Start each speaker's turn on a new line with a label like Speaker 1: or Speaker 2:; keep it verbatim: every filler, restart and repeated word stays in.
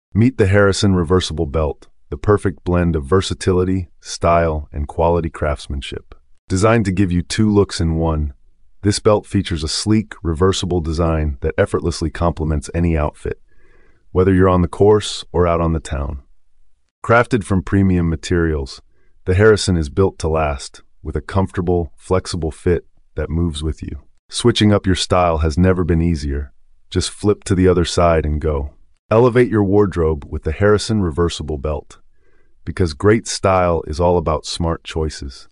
Speaker 1: Meet the Harrison Reversible Belt, the perfect blend of versatility, style, and quality craftsmanship. Designed to give you two looks in one, this belt features a sleek, reversible design that effortlessly complements any outfit, whether you're on the course or out on the town. Crafted from premium materials, the Harrison is built to last, with a comfortable, flexible fit that moves with you. Switching up your style has never been easier. Just flip to the other side and go. Elevate your wardrobe with the Harrison Reversible Belt, because great style is all about smart choices.